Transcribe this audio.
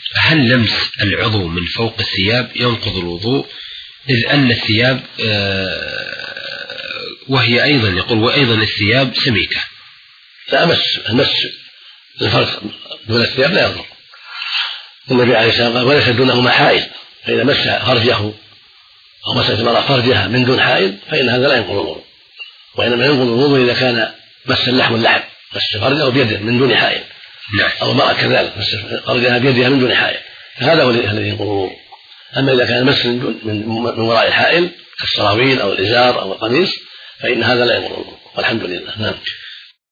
هل لمس العضو من فوق الثياب ينقض الوضوء، إذ أن الثياب وهي أيضا يقول وأيضا الثياب سميكة؟ لا، المس الفرق دون الثياب لا يضر. النبي عليه الصلاة والسلام قال وليس دونهما حائل، فإذا مس فرجه أو مست المرأة فرجها من دون حائل فإن هذا لا ينقض الوضوء، وإنما ينقض الوضوء إذا كان مس اللحم مس فرجه بيده من دون حائل، أو المرأة كذلك مس فرجها بيدها من دون حائل، فهذا هو الذي ينقض الوضوء. أما إذا كان مس من وراء الحائل كالسراويل أو الإزار أو القميص فإن هذا لا ينقض الوضوء، والحمد لله. نعم.